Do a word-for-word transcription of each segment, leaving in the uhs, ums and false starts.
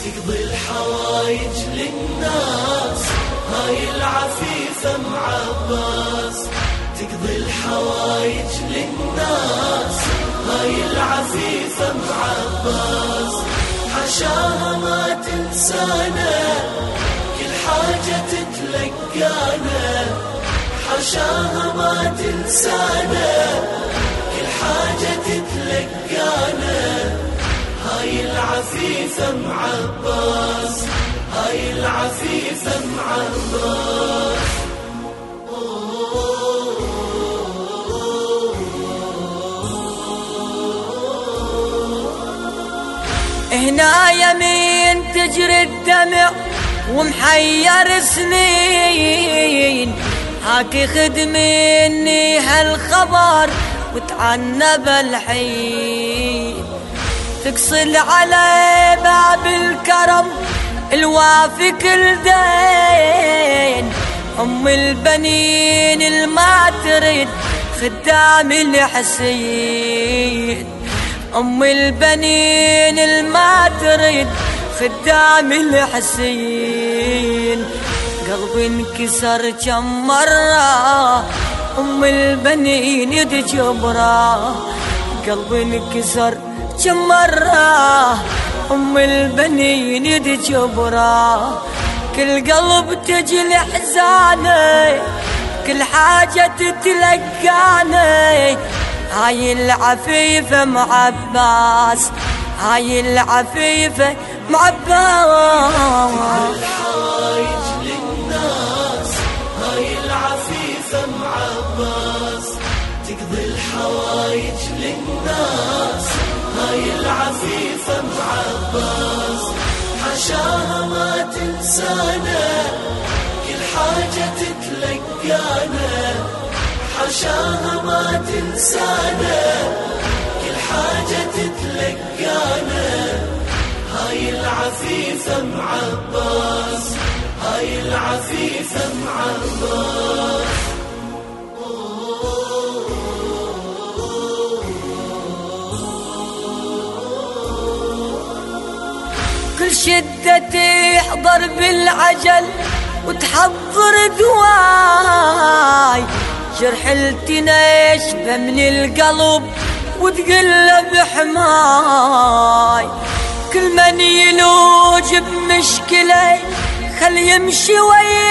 تقضي الحوايج للناس، هاي العفيفة ام عباس. تقضي الحوايج للناس، هاي العفيفة ام عباس. حشاها ما تنسانا، كل حاجة تتلقانا. حشاها ما تنسانا، كل حاجة تتلقانا. هاي العفيفة ام عباس، هاي العفيفة ام عباس. هنا يمين تجري الدمع ومحير سنين، هاكي خذ مني هالخبر وتعنب الحين. تقصد على باب الكرم الوافي كل دين، أم البنين الما ترد خدام الحسين. أم البنين الما ترد خدام الحسين. قلبي انكسر كم مرة، أم البنين يتجبره. قلبي انكسر كم مرة، أم البنين يتجبره. كل قلب تجي لحزاني، كل حاجة تتلقاني. هاي العفيفة ام عباس، هاي العفيفة ام عباس. الحوايج للناس، هاي العفيفة ام عباس. تقضي الحوايج للناس، هاي العفيفة ام عباس. حشاها ما تنسانا، كل حاجة تتلقانا. حشاها ما تنسانا، كل حاجة تتلقانا. هاي العفيفة ام عباس، هاي العفيفة ام عباس. كل شدة تحضر بالعجل وتحضر دواي. جرح التنشبه من القلب وتقلب حماي. كل من يلوج بمشكلة خل يمشي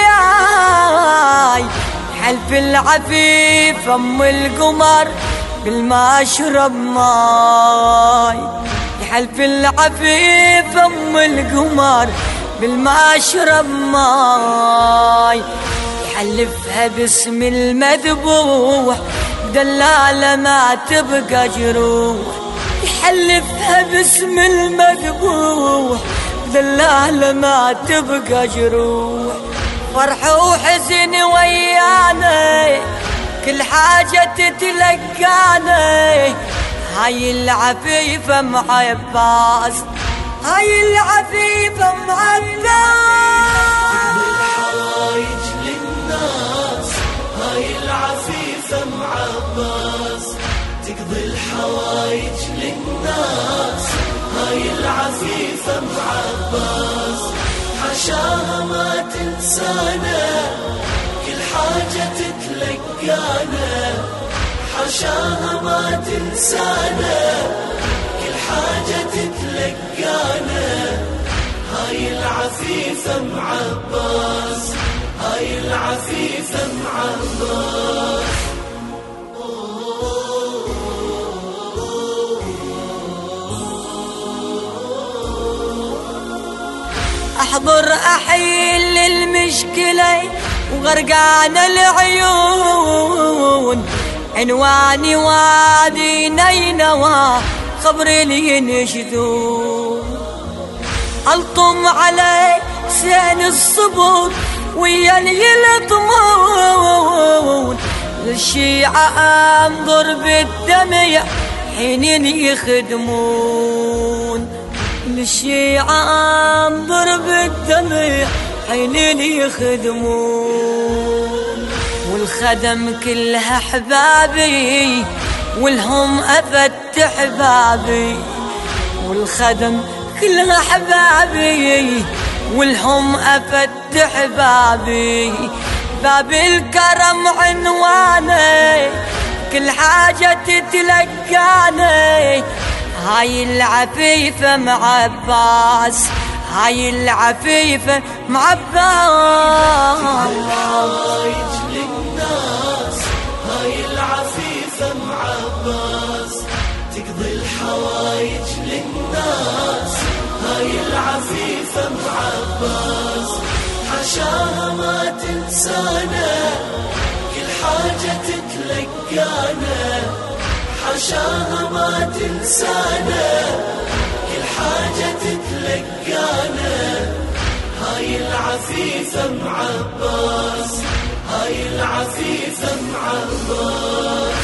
وياي. حلف العفيف ام القمر بالما اشرب ماي. حلف العفيف ام القمر بالما اشرب ماي. يحلفها باسم المذبوح دلالة ما تبقى جروح. يحلفها باسم المذبوح دلالة ما تبقى جروح. فرح وحزن ويانا، كل حاجة تتلقانا. هاي العفيفة ام عباس، هاي العفيفة ام عباس. الحوايج للناس، هاي العفيفة ام عباس. تقضي الحوايج للناس، هاي العفيفة ام عباس. حشاها ما تنسانا، كل حاجة تتلقانا. حشاها ما تنسانا، كل حاجة تتلقانا. هاي العفيفة ام عباس، هاي العفيفة ام عباس. احضر احيل المشكلة وغرقان العيون. عنواني وادي نينوى خبري لي ينشدون. الطم علي سين الصبر ويا يلطمون. للشيعة انظر بالدمع حين يخدمون. للشيعة انظر بالدمع حين يخدمون. والخدم كلها حبابي والهم أفتح بابي. والخدم كلها حبابي والهم افتح بابي، باب الكرم عنواني كل حاجة تتلقاني. هاي العفيفة مع عباس، هاي العفيفة مع عباس. الحوايج للناس هاي العفيفة مع عباس، تقضي الحوايج للناس هاي العفيفة مع عباس. حشاها ما تنسانا كل حاجة تتلقانا، حشاها ما تنسانا كل حاجة تتلقانا. هاي العفيفة مع عباس، هاي العفيفة مع عباس.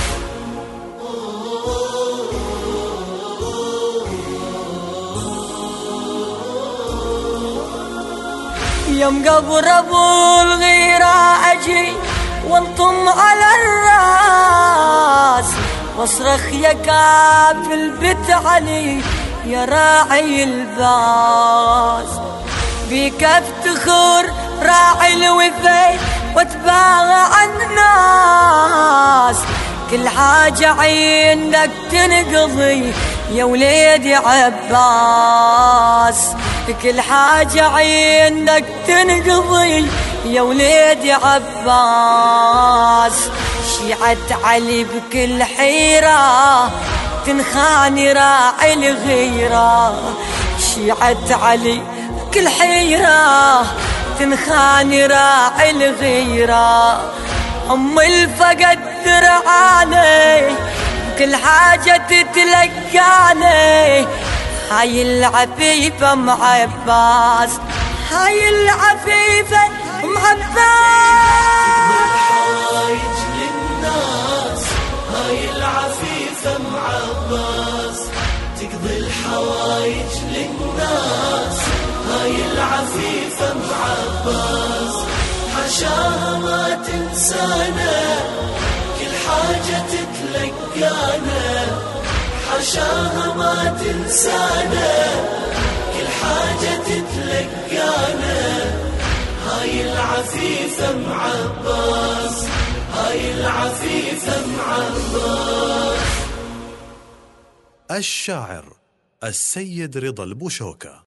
يوم قبر ابو الغيرة اجي وانطم على الراس، واصرخ يا كافل بت علي يا راعي الباس. بيك افتخر راعي الوفي واتباغى عن الناس، كل حاجة عندك تنقضي يا وليدي عباس، كل حاجة عندك تنقضي يا وليدي عباس. شيعة علي بكل حيرة تنخاني راعي الغيرة، شيعة علي بكل حيرة تنخاني راعي الغيرة. أم الفقد درعاني كل حاجة تتلقاني. هاي العفيفة مع عباس، هاي العفيفة مع عباس. الحوايج للناس هاي العفيفة مع عباس، تقضي الحوايج للناس هاي العفيفة مع عباس. حشاها ما تنسانا كل حاجة تتلقانا، حشاها ما تنسانا كل حاجة تتلقانا. هاي العفيفة مع عباس، هاي العفيفة مع عباس. الشاعر السيد رضا البوشوكة.